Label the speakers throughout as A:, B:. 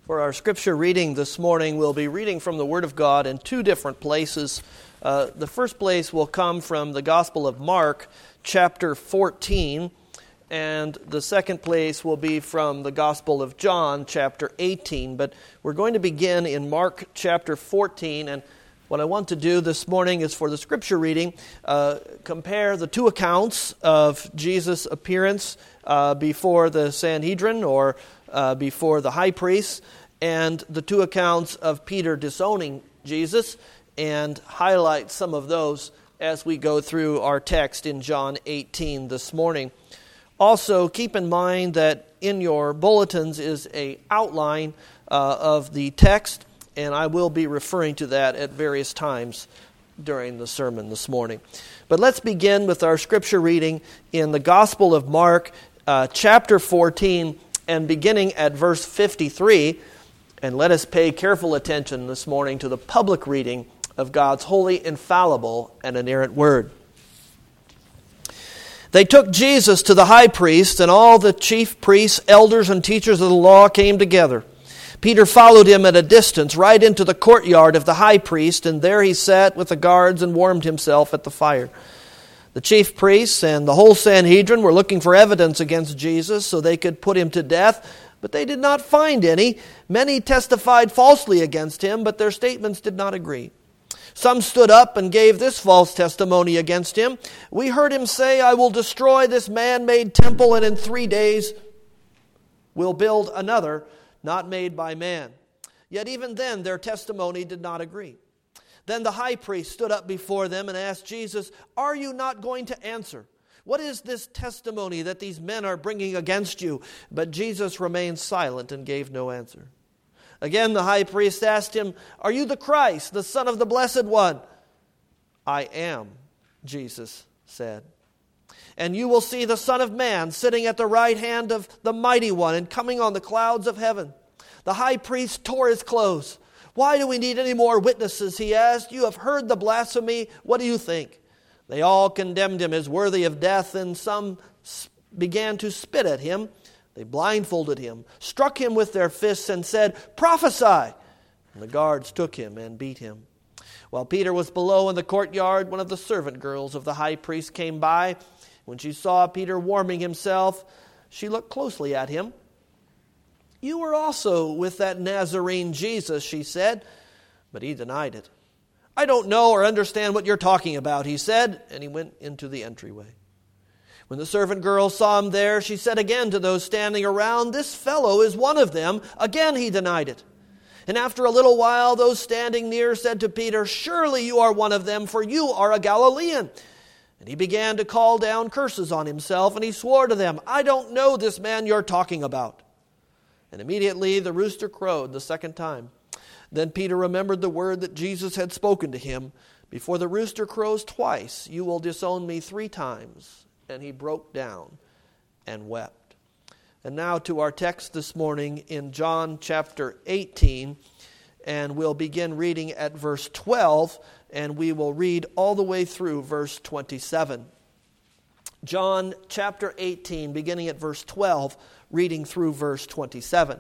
A: For our scripture reading this morning, we'll be reading from the Word of God in two different places. The first place will come from the Gospel of Mark, chapter 14, and the second place will be from the Gospel of John, chapter 18. But we're going to begin in Mark, chapter 14, and what I want to do this morning is for the scripture reading, compare the two accounts of Jesus' appearance before the Sanhedrin or before the high priest, and the two accounts of Peter disowning Jesus, and highlight some of those as we go through our text in John 18 this morning. Also, keep in mind that in your bulletins is an outline of the text, and I will be referring to that at various times during the sermon this morning. But let's begin with our scripture reading in the Gospel of Mark, chapter 14, and beginning at verse 53, and let us pay careful attention this morning to the public reading of God's holy, infallible, and inerrant word. They took Jesus to the high priest, and all the chief priests, elders, and teachers of the law came together. Peter followed him at a distance, right into the courtyard of the high priest, and there he sat with the guards and warmed himself at the fire. The chief priests and the whole Sanhedrin were looking for evidence against Jesus so they could put him to death, but they did not find any. Many testified falsely against him, but their statements did not agree. Some stood up and gave this false testimony against him. We heard him say, "I will destroy this man-made temple, and in 3 days will build another, not made by man." Yet even then their testimony did not agree. Then the high priest stood up before them and asked Jesus, "Are you not going to answer? What is this testimony that these men are bringing against you?" But Jesus remained silent and gave no answer. Again the high priest asked him, "Are you the Christ, the Son of the Blessed One?" "I am," Jesus said. "And you will see the Son of Man sitting at the right hand of the Mighty One and coming on the clouds of heaven." The high priest tore his clothes. "Why do we need any more witnesses?" he asked. "You have heard the blasphemy. What do you think?" They all condemned him as worthy of death, and some began to spit at him. They blindfolded him, struck him with their fists, and said, "Prophesy!" And the guards took him and beat him. While Peter was below in the courtyard, one of the servant girls of the high priest came by. When she saw Peter warming himself, she looked closely at him. "You were also with that Nazarene Jesus," she said, but he denied it. "I don't know or understand what you're talking about," he said, and he went into the entryway. When the servant girl saw him there, she said again to those standing around, "This fellow is one of them." Again he denied it. And after a little while, those standing near said to Peter, "Surely you are one of them, for you are a Galilean." And he began to call down curses on himself, and he swore to them, "I don't know this man you're talking about." And immediately the rooster crowed the second time. Then Peter remembered the word that Jesus had spoken to him, "Before the rooster crows twice, you will disown me 3 times." And he broke down and wept. And now to our text this morning in John chapter 18, and we'll begin reading at verse 12, and we will read all the way through verse 27. John chapter 18, beginning at verse 12, reading through verse 27.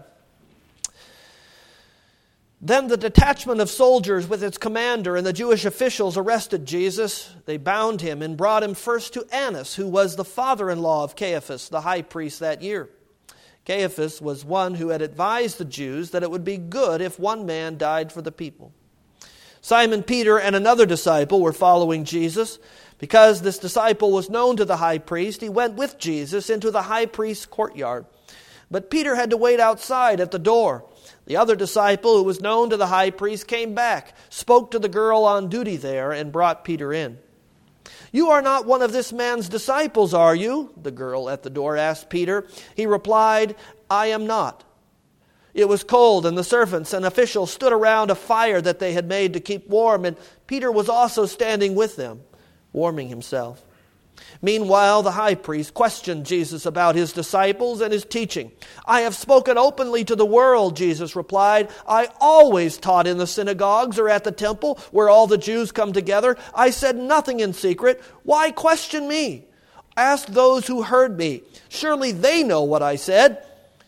A: Then the detachment of soldiers with its commander and the Jewish officials arrested Jesus. They bound him and brought him first to Annas, who was the father-in-law of Caiaphas, the high priest that year. Caiaphas was one who had advised the Jews that it would be good if one man died for the people. Simon Peter and another disciple were following Jesus. Because this disciple was known to the high priest, he went with Jesus into the high priest's courtyard. But Peter had to wait outside at the door. The other disciple, who was known to the high priest, came back, spoke to the girl on duty there, and brought Peter in. "You are not one of this man's disciples, are you?" the girl at the door asked Peter. He replied, "I am not." It was cold, and the servants and officials stood around a fire that they had made to keep warm, and Peter was also standing with them, warming himself. Meanwhile, the high priest questioned Jesus about his disciples and his teaching. "I have spoken openly to the world," Jesus replied. "I always taught in the synagogues or at the temple where all the Jews come together. I said nothing in secret. Why question me? Ask those who heard me. Surely they know what I said."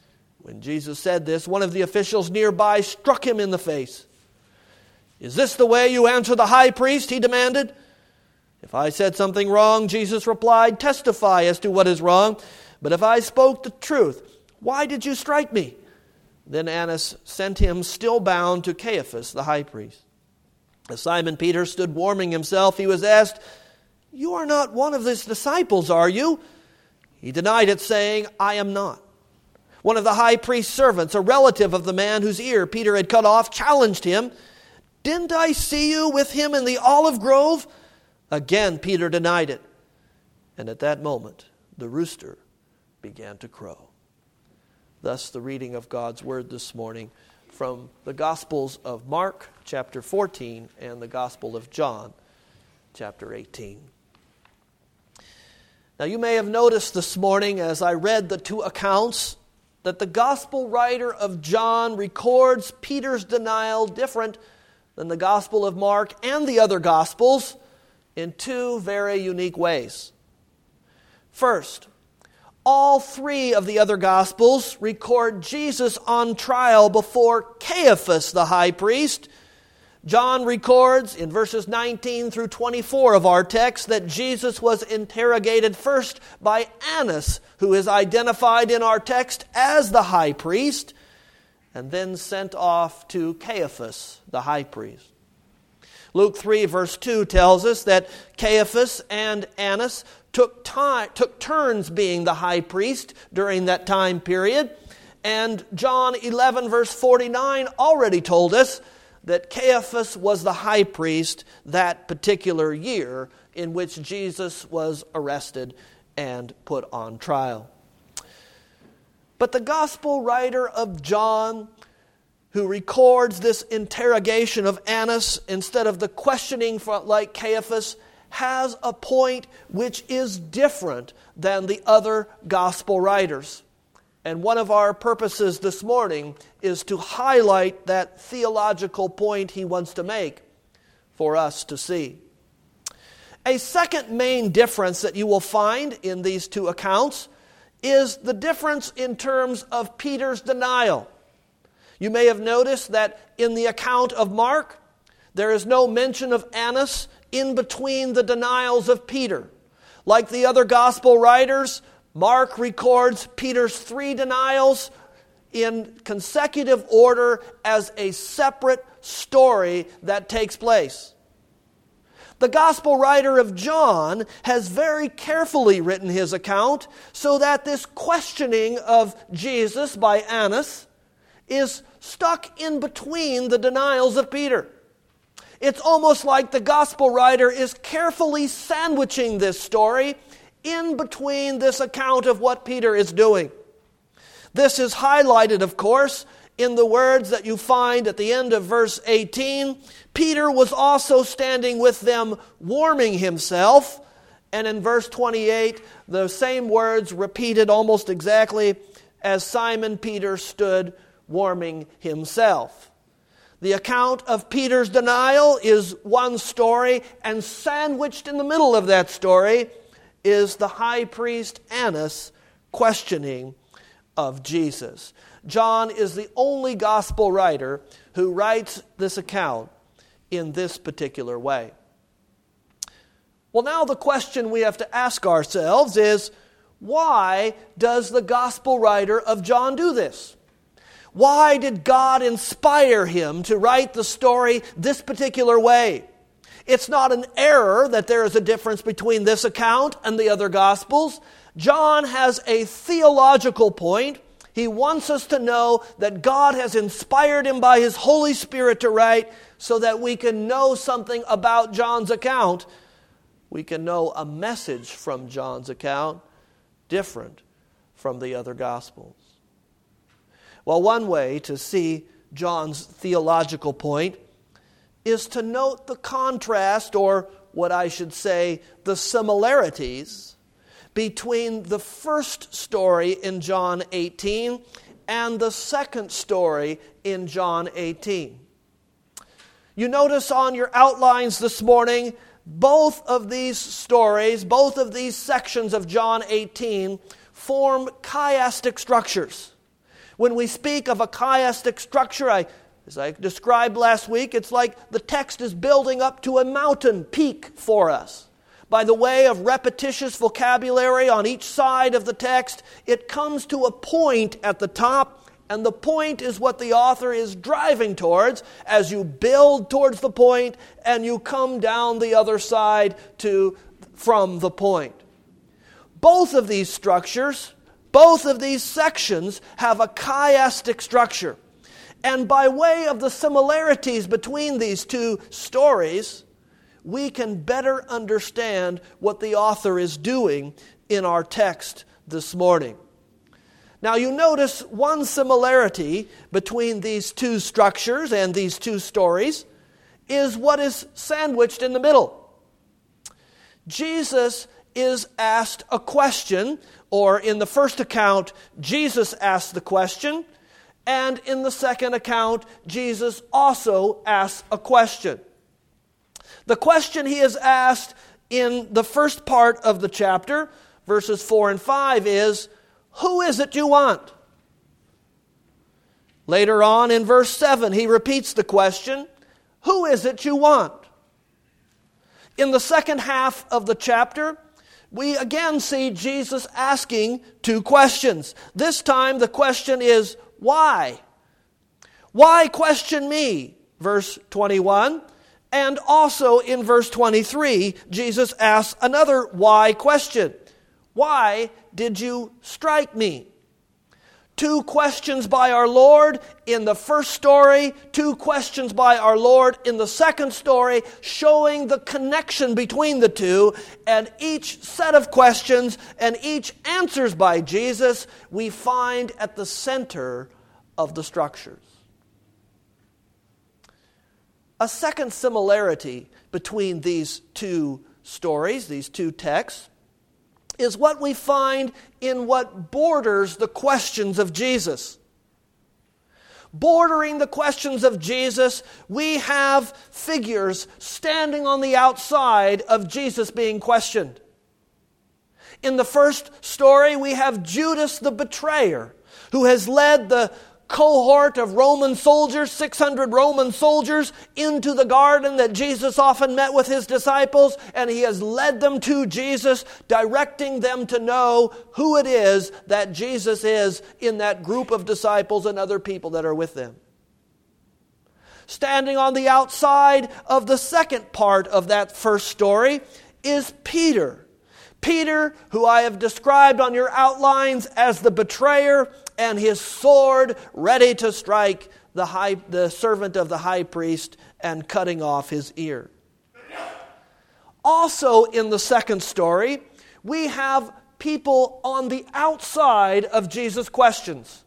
A: When Jesus said this, one of the officials nearby struck him in the face. "Is this the way you answer the high priest?" he demanded. "If I said something wrong," Jesus replied, "testify as to what is wrong. But if I spoke the truth, why did you strike me?" Then Annas sent him still bound to Caiaphas, the high priest. As Simon Peter stood warming himself, he was asked, "You are not one of his disciples, are you?" He denied it, saying, "I am not." One of the high priest's servants, a relative of the man whose ear Peter had cut off, challenged him. "Didn't I see you with him in the olive grove?" Again Peter denied it. And at that moment, the rooster began to crow. Thus the reading of God's word this morning from the Gospels of Mark, chapter 14, and the Gospel of John, chapter 18. Now you may have noticed this morning as I read the two accounts that the Gospel writer of John records Peter's denial different than the Gospel of Mark and the other Gospels in two very unique ways. First, all three of the other Gospels record Jesus on trial before Caiaphas, the high priest. John records in verses 19 through 24 of our text that Jesus was interrogated first by Annas, who is identified in our text as the high priest, and then sent off to Caiaphas, the high priest. Luke 3 verse 2 tells us that Caiaphas and Annas took turns being the high priest during that time period. And John 11 verse 49 already told us that Caiaphas was the high priest that particular year in which Jesus was arrested and put on trial. But the gospel writer of John, who records this interrogation of Annas instead of the questioning like Caiaphas, has a point which is different than the other gospel writers. And one of our purposes this morning is to highlight that theological point he wants to make for us to see. A second main difference that you will find in these two accounts is the difference in terms of Peter's denial. You may have noticed that in the account of Mark, there is no mention of Annas in between the denials of Peter. Like the other gospel writers, Mark records Peter's three denials in consecutive order as a separate story that takes place. The gospel writer of John has very carefully written his account so that this questioning of Jesus by Annas is stuck in between the denials of Peter. It's almost like the gospel writer is carefully sandwiching this story in between this account of what Peter is doing. This is highlighted, of course, in the words that you find at the end of verse 18. Peter was also standing with them warming himself. And in verse 28, the same words repeated almost exactly as Simon Peter stood warming himself. The account of Peter's denial is one story, and sandwiched in the middle of that story is the high priest Annas questioning of Jesus. John is the only gospel writer who writes this account in this particular way. Well, now the question we have to ask ourselves is, why does the gospel writer of John do this? Why did God inspire him to write the story this particular way? It's not an error that there is a difference between this account and the other Gospels. John has a theological point. He wants us to know that God has inspired him by His Holy Spirit to write so that we can know something about John's account. We can know a message from John's account different from the other Gospels. Well, one way to see John's theological point is to note the contrast, or what I should say, the similarities between the first story in John 18 and the second story in John 18. You notice on your outlines this morning, both of these stories, both of these sections of John 18 form chiastic structures, When we speak of a chiastic structure, as I described last week, it's like the text is building up to a mountain peak for us. By the way of repetitious vocabulary on each side of the text, it comes to a point at the top, and the point is what the author is driving towards as you build towards the point and you come down the other side from the point. Both of these structures, both of these sections have a chiastic structure. And by way of the similarities between these two stories, we can better understand what the author is doing in our text this morning. Now you notice one similarity between these two structures and these two stories is what is sandwiched in the middle. Jesus is asked a question, or in the first account, Jesus asked the question, and in the second account, Jesus also asks a question. The question he is asked in the first part of the chapter, verses 4 and 5, is, "Who is it you want?" Later on in verse 7, he repeats the question, "Who is it you want?" In the second half of the chapter, we again see Jesus asking two questions. This time the question is, why? Why question me? Verse 21. And also in verse 23, Jesus asks another why question. Why did you strike me? Two questions by our Lord in the first story, two questions by our Lord in the second story, showing the connection between the two, and each set of questions and each answers by Jesus we find at the center of the structures. A second similarity between these two stories, these two texts, is what we find in what borders the questions of Jesus. Bordering the questions of Jesus, we have figures standing on the outside of Jesus being questioned. In the first story, we have Judas the betrayer, who has led the cohort of Roman soldiers, 600 Roman soldiers, into the garden that Jesus often met with his disciples, and he has led them to Jesus, directing them to know who it is that Jesus is in that group of disciples and other people that are with them. Standing on the outside of the second part of that first story is Peter. Peter, who I have described on your outlines as the betrayer, and his sword ready to strike the servant of the high priest and cutting off his ear. Also in the second story, we have people on the outside of Jesus' questions.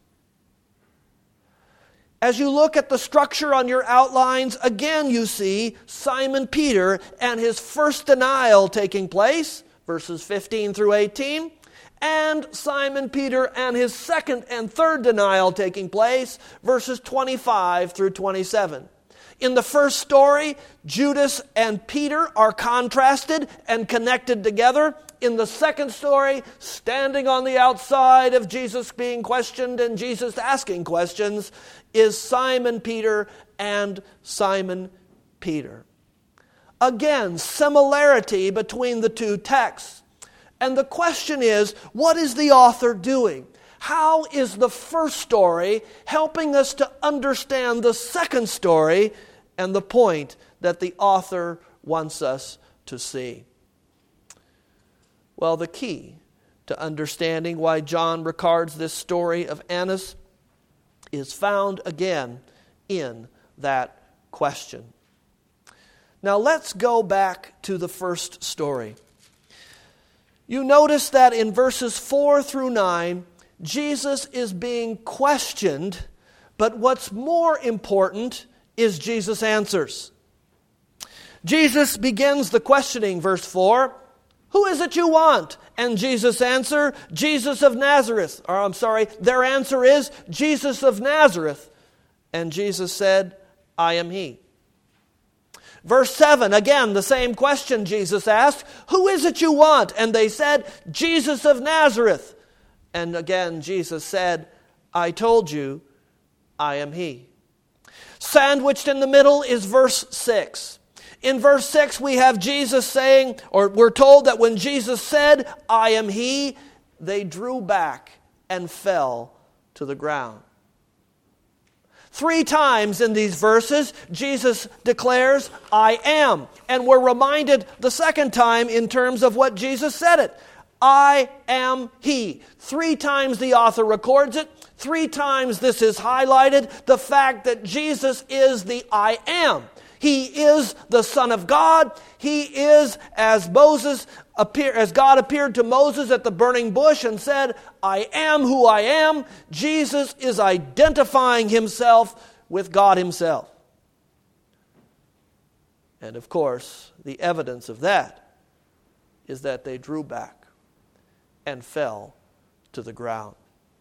A: As you look at the structure on your outlines, again you see Simon Peter and his first denial taking place, verses 15 through 18, and Simon Peter and his second and third denial taking place, verses 25 through 27. In the first story, Judas and Peter are contrasted and connected together. In the second story, standing on the outside of Jesus being questioned and Jesus asking questions, is Simon Peter and Simon Peter. Again, similarity between the two texts. And the question is, what is the author doing? How is the first story helping us to understand the second story and the point that the author wants us to see? Well, the key to understanding why John records this story of Annas is found again in that question. Now let's go back to the first story. You notice that in verses 4 through 9, Jesus is being questioned, but what's more important is Jesus' answers. Jesus begins the questioning, verse 4, "Who is it you want?" And Jesus' answer, "Jesus of Nazareth." Their answer is, "Jesus of Nazareth." And Jesus said, "I am he." Verse 7, again, the same question Jesus asked, "Who is it you want?" And they said, "Jesus of Nazareth." And again, Jesus said, I told you, I am He. Sandwiched in the middle is verse 6. In verse 6 we have Jesus saying, or we're told that when Jesus said, I am He, they drew back and fell to the ground. 3 times in these verses, Jesus declares, I am. And we're reminded the second time in terms of what Jesus said it. I am He. 3 times the author records it. 3 times this is highlighted. The fact that Jesus is the I am. He is the Son of God. He is, as God appeared to Moses at the burning bush and said, I am who I am. Jesus is identifying Himself with God Himself. And of course, the evidence of that is that they drew back and fell to the ground.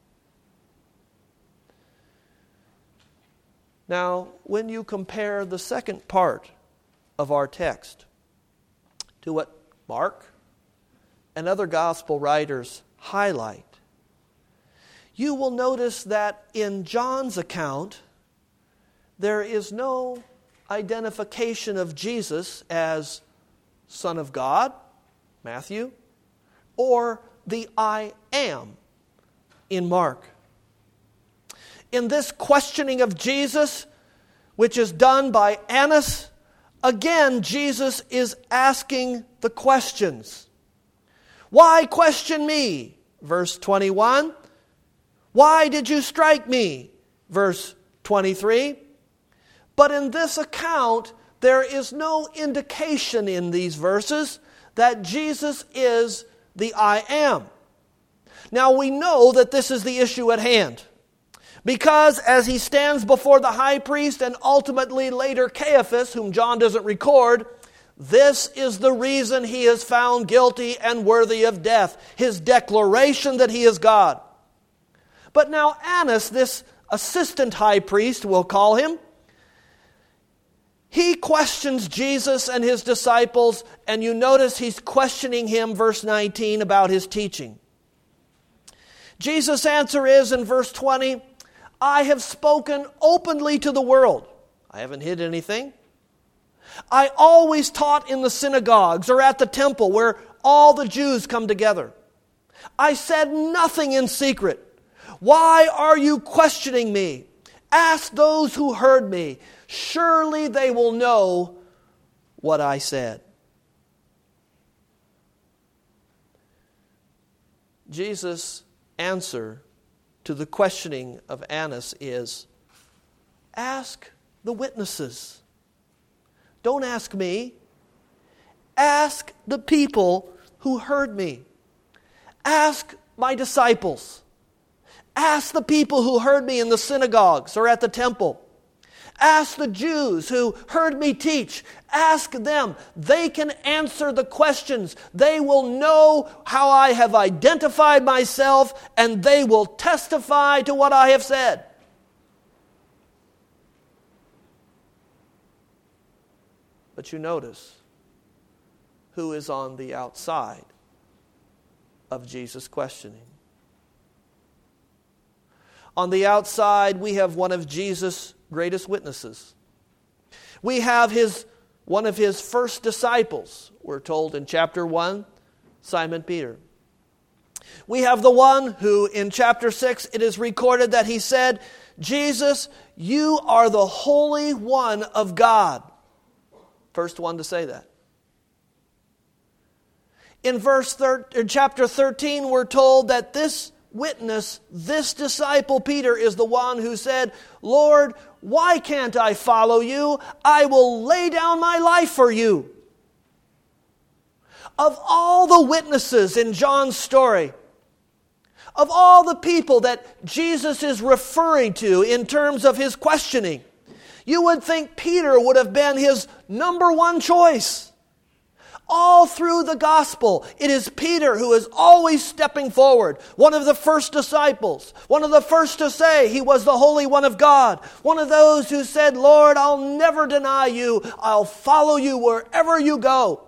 A: Now, when you compare the second part of our text to what Mark and other gospel writers highlight, you will notice that in John's account, there is no identification of Jesus as Son of God, Matthew, or the I am in Mark. In this questioning of Jesus, which is done by Annas, again Jesus is asking the questions. Why question me? Verse 21. Why did you strike me? Verse 23. But in this account, there is no indication in these verses that Jesus is the I am. Now we know that this is the issue at hand. Because as he stands before the high priest and ultimately later Caiaphas, whom John doesn't record, this is the reason he is found guilty and worthy of death. His declaration that he is God. But now Annas, this assistant high priest, we'll call him, he questions Jesus and his disciples, and you notice he's questioning him, verse 19, about his teaching. Jesus' answer is in verse 20, I have spoken openly to the world. I haven't hid anything. I always taught in the synagogues or at the temple where all the Jews come together. I said nothing in secret. Why are you questioning me? Ask those who heard me. Surely they will know what I said. Jesus' answer to the questioning of Annas is, ask the witnesses. Don't ask me. Ask the people who heard me. Ask my disciples. Ask the people who heard me in the synagogues or at the temple. Ask the Jews who heard me teach. Ask them. They can answer the questions. They will know how I have identified myself, and they will testify to what I have said. But you notice who is on the outside of Jesus' questioning. On the outside, we have one of Jesus' greatest witnesses. We have one of his first disciples, we're told in chapter 1, Simon Peter. We have the one who, in chapter 6, it is recorded that he said, Jesus, you are the Holy One of God. First one to say that. In chapter 13, we're told that this witness, this disciple Peter, is the one who said, Lord, why can't I follow you? I will lay down my life for you. Of all the witnesses in John's story, of all the people that Jesus is referring to in terms of his questioning, you would think Peter would have been his number one choice. All through the gospel, it is Peter who is always stepping forward. One of the first disciples. One of the first to say he was the Holy One of God. One of those who said, Lord, I'll never deny you. I'll follow you wherever you go.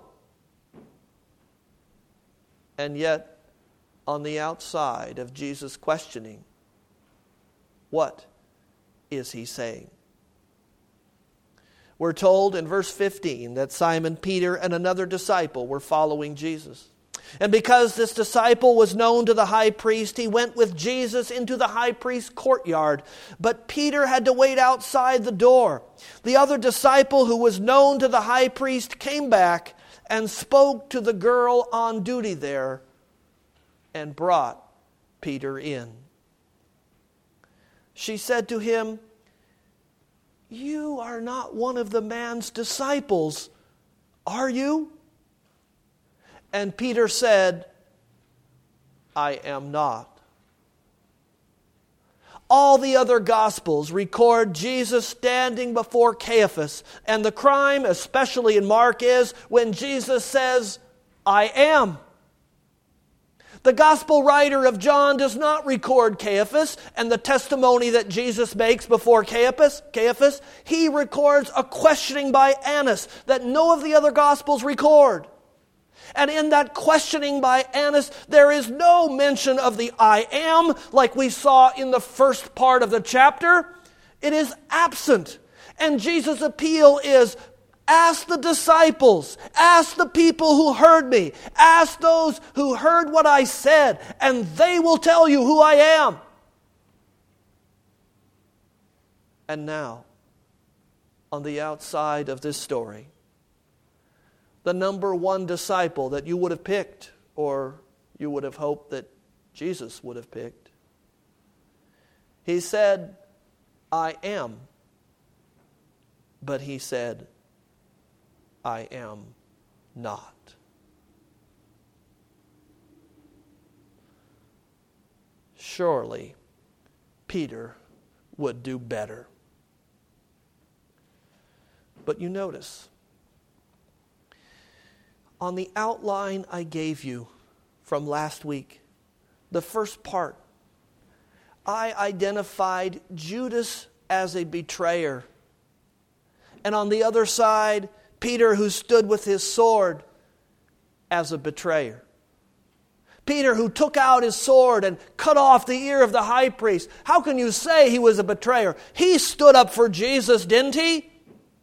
A: And yet, on the outside of Jesus' questioning, What is he saying? We're told in verse 15 that Simon Peter and another disciple were following Jesus. And because this disciple was known to the high priest, he went with Jesus into the high priest's courtyard. But Peter had to wait outside the door. The other disciple who was known to the high priest came back and spoke to the girl on duty there and brought Peter in. She said to him, "You are not one of the man's disciples, are you?" And Peter said, "I am not." All the other Gospels record Jesus standing before Caiaphas, and the crime, especially in Mark, is when Jesus says, "I am." The Gospel writer of John does not record Caiaphas and the testimony that Jesus makes before Caiaphas. He records a questioning by Annas that no of the other Gospels record. And in that questioning by Annas, there is no mention of the "I am" like we saw in the first part of the chapter. It is absent. And Jesus' appeal is, ask the disciples, ask the people who heard me, ask those who heard what I said, and they will tell you who I am. And now, on the outside of this story, the number one disciple that you would have picked, or you would have hoped that Jesus would have picked, he said, "I am." But he said, "I am not." Surely Peter would do better. But you notice, on the outline I gave you from last week, the first part, I identified Judas as a betrayer. And on the other side, Peter, who stood with his sword, as a betrayer. Peter, who took out his sword and cut off the ear of the high priest. How can you say he was a betrayer? He stood up for Jesus, didn't he?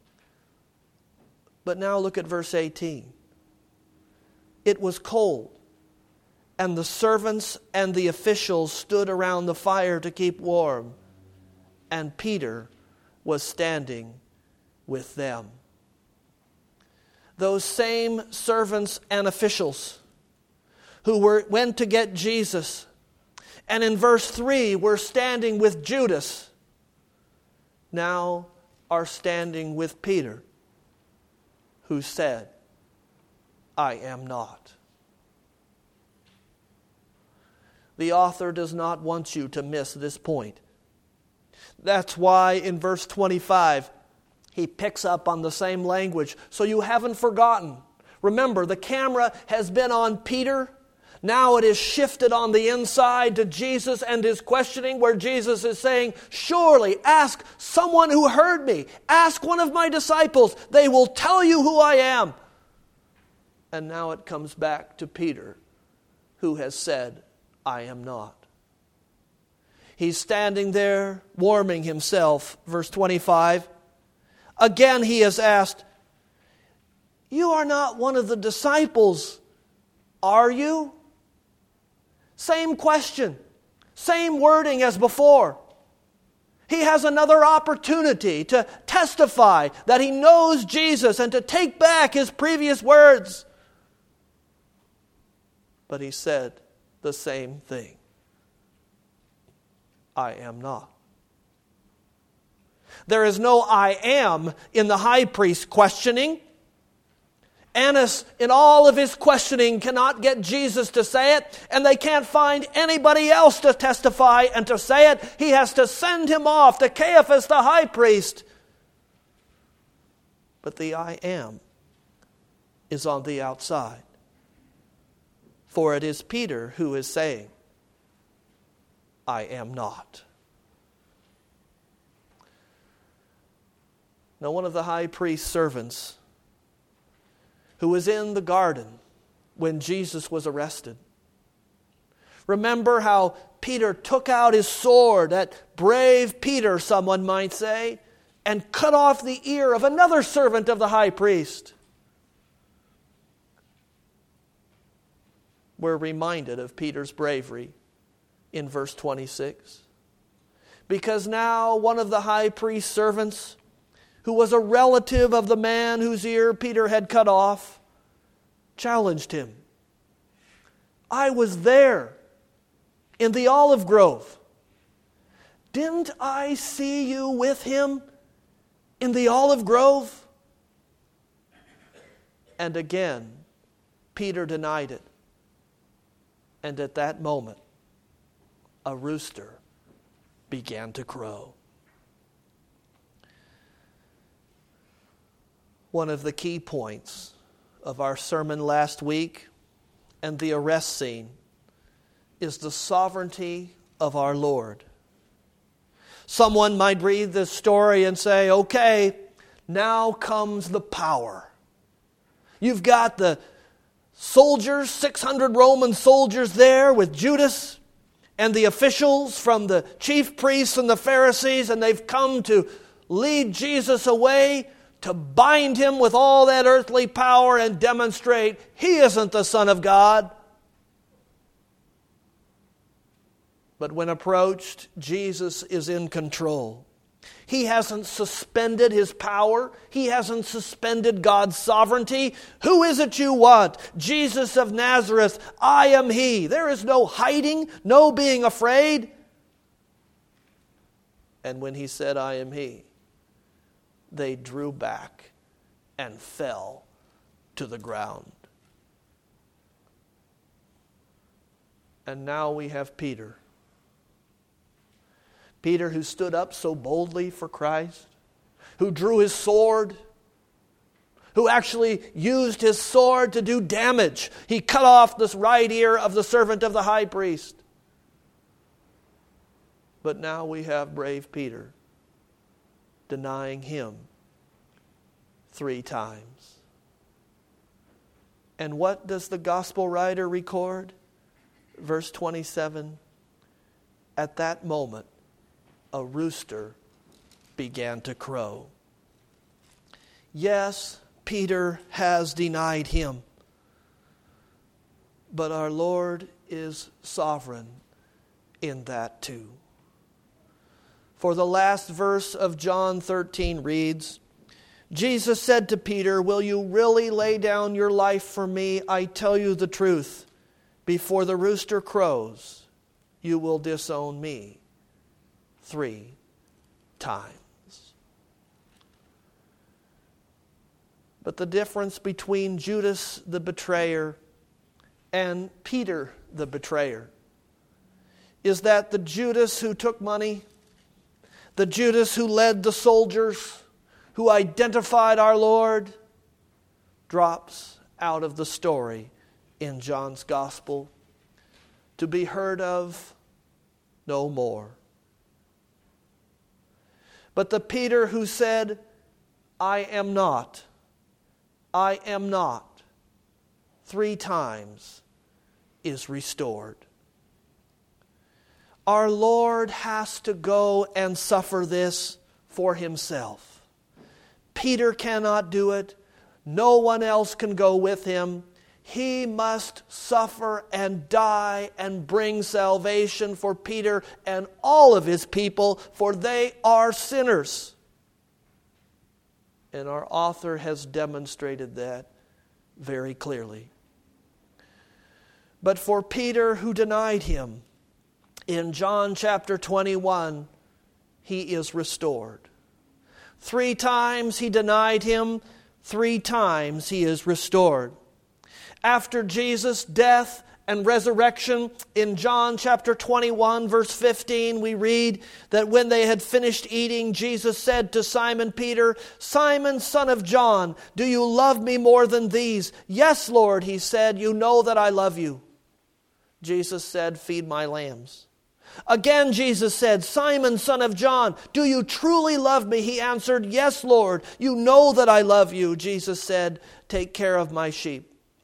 A: But now look at verse 18. It was cold, and the servants and the officials stood around the fire to keep warm, and Peter was standing with them. Those same servants and officials who went to get Jesus, and in verse 3 were standing with Judas, now are standing with Peter, who said, "I am not." The author does not want you to miss this point. That's why in verse 25, he picks up on the same language, so you haven't forgotten. Remember, the camera has been on Peter. Now it is shifted on the inside to Jesus and his questioning, where Jesus is saying, "Surely ask someone who heard me. Ask one of my disciples. They will tell you who I am." And now it comes back to Peter, who has said, "I am not." He's standing there, warming himself. Verse 25. Again he is asked, "You are not one of the disciples, are you?" Same question, same wording as before. He has another opportunity to testify that he knows Jesus and to take back his previous words. But he said the same thing. "I am not." There is no "I am" in the high priest questioning. Annas, in all of his questioning, cannot get Jesus to say it, and they can't find anybody else to testify and to say it. He has to send him off to Caiaphas, the high priest. But the "I am" is on the outside. For it is Peter who is saying, "I am not." Now, one of the high priest's servants, who was in the garden when Jesus was arrested. Remember how Peter took out his sword, that brave Peter, someone might say, and cut off the ear of another servant of the high priest. We're reminded of Peter's bravery in verse 26. Because now one of the high priest's servants, who was a relative of the man whose ear Peter had cut off, challenged him. I was there in the olive grove. Didn't I see you with him in the olive grove? And again, Peter denied it. And at that moment, a rooster began to crow. One of the key points of our sermon last week and the arrest scene is the sovereignty of our Lord. Someone might read this story and say, okay, now comes the power. You've got the soldiers, 600 Roman soldiers there with Judas and the officials from the chief priests and the Pharisees, and they've come to lead Jesus away, to bind him with all that earthly power and demonstrate he isn't the Son of God. But when approached, Jesus is in control. He hasn't suspended his power. He hasn't suspended God's sovereignty. Who is it you want? Jesus of Nazareth, I am he. There is no hiding, no being afraid. And when he said, I am he, they drew back and fell to the ground. And now we have Peter. Peter, who stood up so boldly for Christ, who drew his sword, who actually used his sword to do damage. He cut off this right ear of the servant of the high priest. But now we have brave Peter denying him 3 times. And what does the gospel writer record? Verse 27, at that moment, a rooster began to crow. Yes, Peter has denied him, but our Lord is sovereign in that too. For the last verse of John 13 reads, Jesus said to Peter, will you really lay down your life for me? I tell you the truth. Before the rooster crows, you will disown me 3 times. But the difference between Judas the betrayer and Peter the betrayer is that the Judas who took money, the Judas who led the soldiers, who identified our Lord, drops out of the story in John's Gospel to be heard of no more. But the Peter who said, I am not, 3 times is restored. Our Lord has to go and suffer this for himself. Peter cannot do it. No one else can go with him. He must suffer and die and bring salvation for Peter and all of his people, for they are sinners. And our author has demonstrated that very clearly. But for Peter, who denied him, in John chapter 21, he is restored. 3 times he denied him, 3 times he is restored. After Jesus' death and resurrection, in John chapter 21, verse 15, we read that when they had finished eating, Jesus said to Simon Peter, Simon, son of John, do you love me more than these? Yes, Lord, he said, you know that I love you. Jesus said, feed my lambs. Again, Jesus said, Simon, son of John, do you truly love me? He answered, yes, Lord, you know that I love you. Jesus said, take care of my sheep.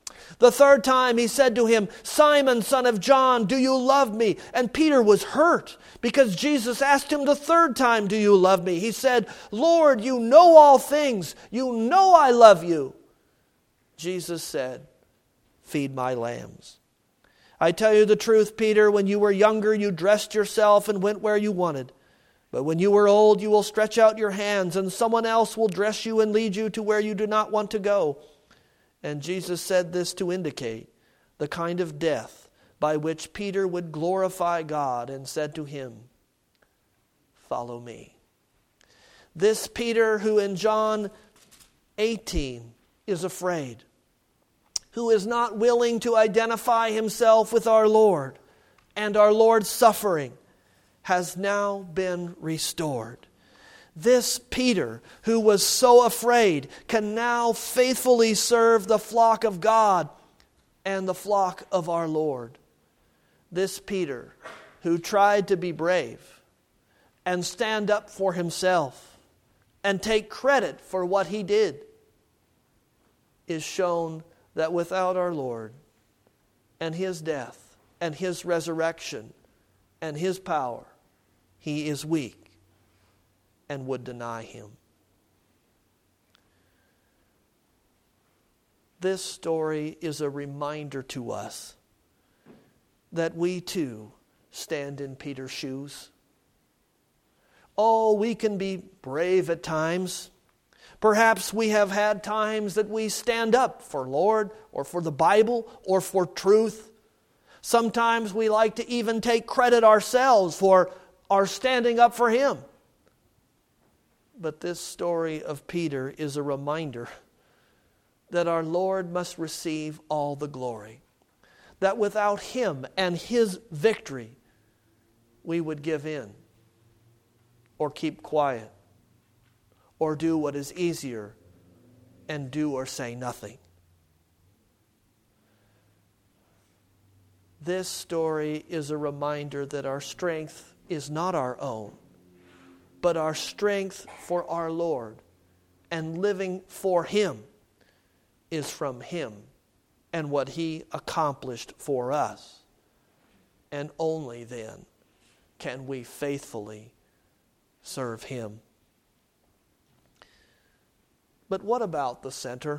A: The third time he said to him, "Simon, son of John, do you love me?" And Peter was hurt because Jesus asked him the third time, "Do you love me?" He said, "Lord, you know all things. You know I love you." Jesus said, "Feed my lambs." I tell you the truth, Peter, when you were younger, you dressed yourself and went where you wanted. But when you are old, you will stretch out your hands, and someone else will dress you and lead you to where you do not want to go. And Jesus said this to indicate the kind of death by which Peter would glorify God, and said to him, "Follow me." This Peter, who in John 18 is afraid, who is not willing to identify himself with our Lord and our Lord's suffering, has now been restored. This Peter, who was so afraid, can now faithfully serve the flock of God and the flock of our Lord. This Peter, who tried to be brave and stand up for himself and take credit for what he did, is shown that without our Lord and His death and His resurrection and His power, he is weak and would deny Him. This story is a reminder to us that we too stand in Peter's shoes. Oh, we can be brave at times. Perhaps we have had times that we stand up for Lord or for the Bible or for truth. Sometimes we like to even take credit ourselves for our standing up for Him. But this story of Peter is a reminder that our Lord must receive all the glory. That without Him and His victory, we would give in or keep quiet or do what is easier and do or say nothing. This story is a reminder that our strength is not our own, but our strength for our Lord and living for Him is from Him and what He accomplished for us. And only then can we faithfully serve Him. But what about the center?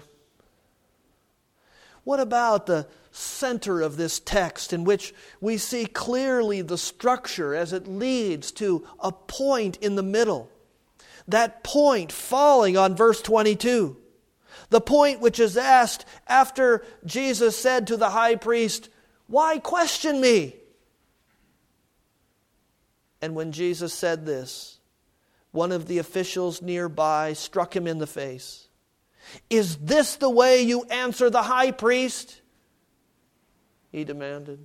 A: What about the center of this text in which we see clearly the structure as it leads to a point in the middle? That point falling on verse 22. The point which is asked after Jesus said to the high priest, "Why question me?" And when Jesus said this, one of the officials nearby struck him in the face. "Is this the way you answer the high priest?" he demanded.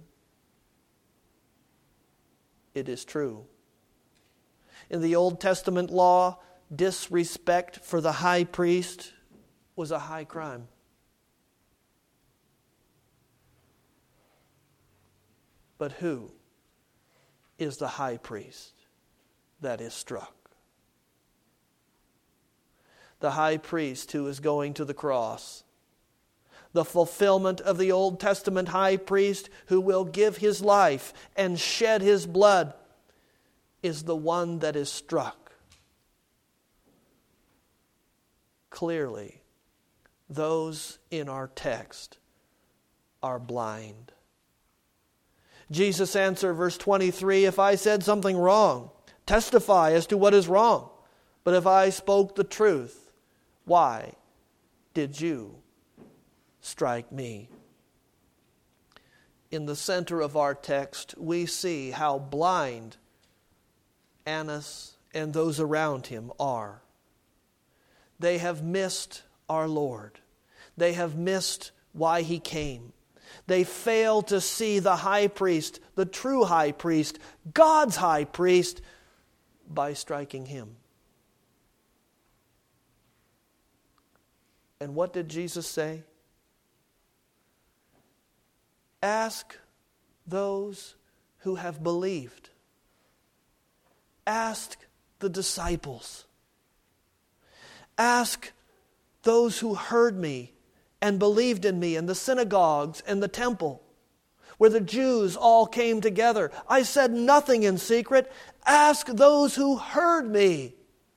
A: It is true. In the Old Testament law, disrespect for the high priest was a high crime. But who is the high priest that is struck? The high priest who is going to the cross. The fulfillment of the Old Testament high priest who will give his life and shed his blood is the one that is struck. Clearly, those in our text are blind. Jesus answered, verse 23, "If I said something wrong, testify as to what is wrong. But if I spoke the truth, why did you strike me?" In the center of our text, we see how blind Annas and those around him are. They have missed our Lord. They have missed why He came. They fail to see the high priest, the true high priest, God's high priest, by striking Him. And what did Jesus say? Ask those who have believed. Ask the disciples. Ask those who heard me and believed in me in the synagogues and the temple, where the Jews all came together. I said nothing in secret. Ask those who heard me.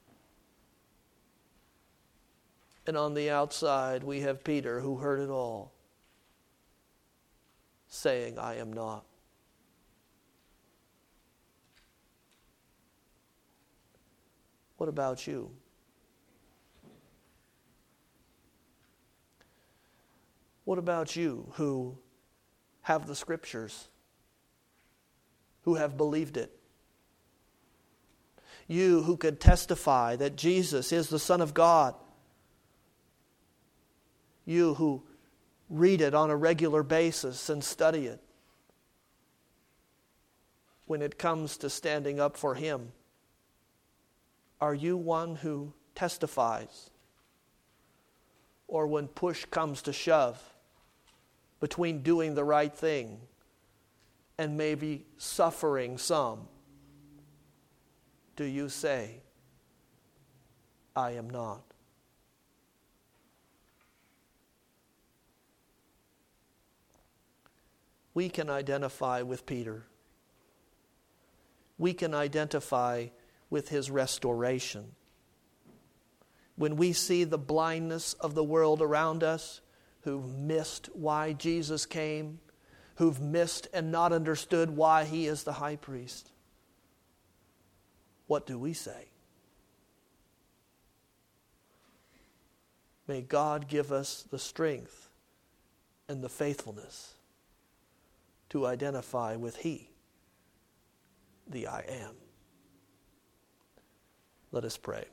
A: And on the outside, we have Peter, who heard it all, saying, I am not. What about you? What about you who have the Scriptures, who have believed it? You who could testify that Jesus is the Son of God. You who read it on a regular basis and study it. When it comes to standing up for Him, are you one who testifies? Or when push comes to shove, between doing the right thing and maybe suffering some, do you say, I am not? We can identify with Peter. We can identify with his restoration. When we see the blindness of the world around us, who've missed why Jesus came, who've missed and not understood why He is the high priest, what do we say? May God give us the strength and the faithfulness to identify with He, the I Am. Let us pray.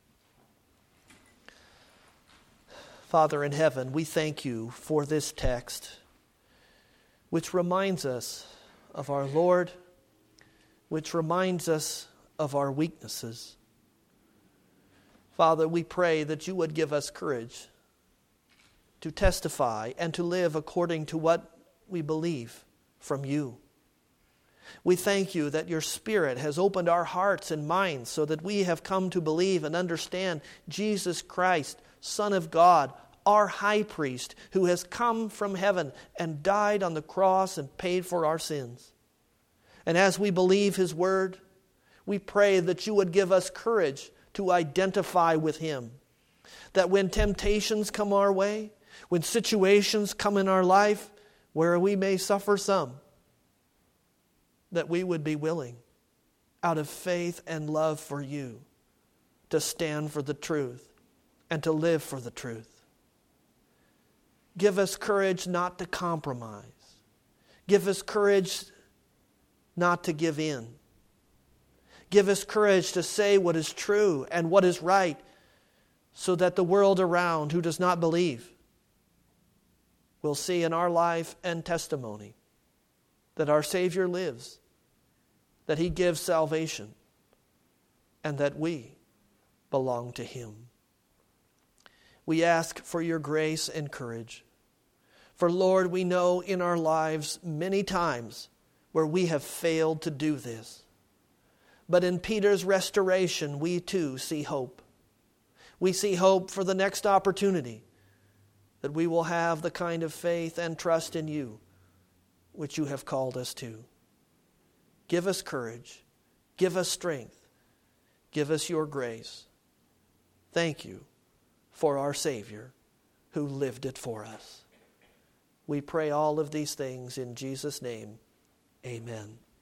A: Father in heaven, we thank You for this text, which reminds us of our Lord, which reminds us of our weaknesses. Father, we pray that You would give us courage to testify and to live according to what we believe from You. We thank You that Your Spirit has opened our hearts and minds so that we have come to believe and understand Jesus Christ, Son of God, our high priest, who has come from heaven and died on the cross and paid for our sins. And as we believe His word, we pray that You would give us courage to identify with Him. That when temptations come our way, when situations come in our life where we may suffer some, that we would be willing, out of faith and love for You, to stand for the truth and to live for the truth. Give us courage not to compromise. Give us courage not to give in. Give us courage to say what is true and what is right, so that the world around who does not believe will see in our life and testimony that our Savior lives, that He gives salvation, and that we belong to Him. We ask for Your grace and courage. For Lord, we know in our lives many times where we have failed to do this. But in Peter's restoration, we too see hope. We see hope for the next opportunity, that we will have the kind of faith and trust in You which You have called us to. Give us courage. Give us strength. Give us Your grace. Thank You for our Savior who lived it for us. We pray all of these things in Jesus' name. Amen.